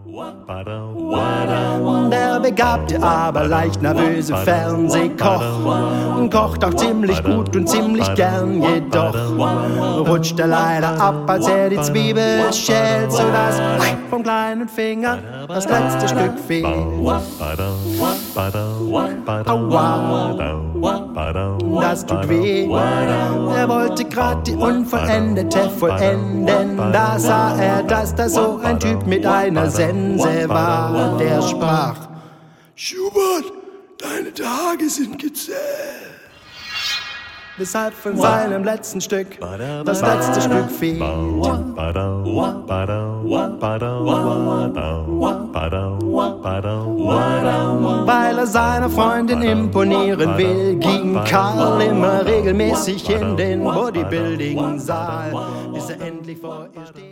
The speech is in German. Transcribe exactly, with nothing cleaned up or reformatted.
Der begabte, aber leicht nervöse Fernsehkoch kocht auch ziemlich gut und ziemlich gern, jedoch rutscht er leider ab, als er die Zwiebel schält, sodass vom kleinen Finger das letzte Stück fehlt. Aua, das tut weh. Er wollte grad die Unvollendete vollenden, da sah er, dass da so ein Typ mit einer Sense war, der sprach: Schubert, deine Tage sind gezählt. Weshalb von seinem letzten Stück das letzte Stück fehlt. Weil er seiner Freundin imponieren will, ging Karl immer regelmäßig in den Bodybuilding-Saal, bis er endlich vor ihr steht.